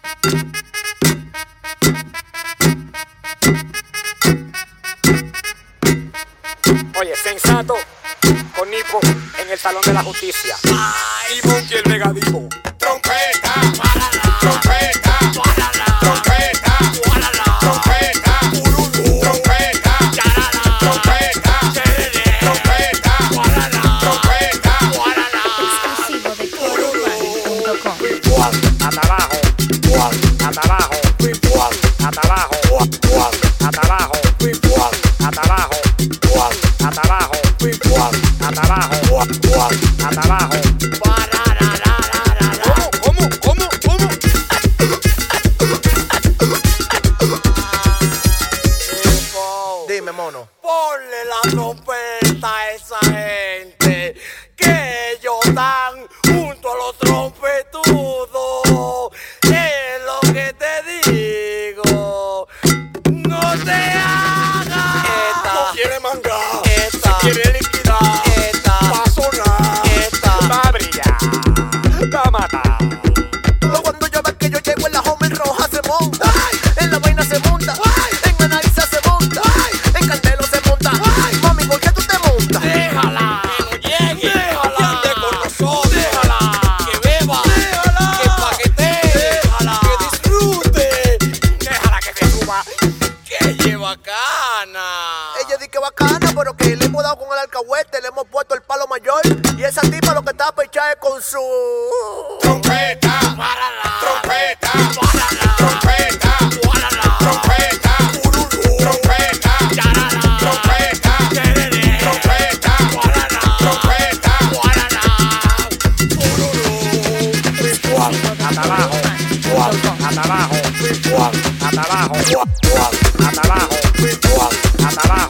Oye, Sensato con Nipo en el Salón de la Justicia. Y Monkey el negativo. Trompeta, trompeta, trompeta, trompeta, trompeta, trompeta, trompeta, Exclusivo de CoreUrbano.com. Hasta abajo, hasta abajo, hasta abajo, hasta abajo, hasta abajo, hasta abajo, hasta abajo, hasta abajo. ¿Cómo? Dime, mono. Ponle la trompeta a esa gente, que ellos están junto a los trompetudos. Es lo que te digo, no te hagas. No quiere mangar, Esta, quiere liquidar, esta, va a sonar, Va a brillar, va a matar. Cuando yo veo que yo llego en la Homer roja se monta, en la vaina se monta, en Analiza se monta, en Candelo se monta. Mami, ¿por qué tú te montas? déjala, que no llegue, déjala, que ande con nosotros, déjala, que beba, déjala, que paquetee, déjala, que disfrute, Déjala que se suba. que lleva cana. Ella dice que bacana, pero que le hemos dado con el alcahuete, le hemos puesto el palo mayor. Y esa tipa lo que está pechada es con su... trompeta, trompeta, trompeta, trompeta, trompeta, trompeta, trompeta, trompeta, Hasta abajo, hasta abajo, hasta abajo, hasta abajo, hasta abajo.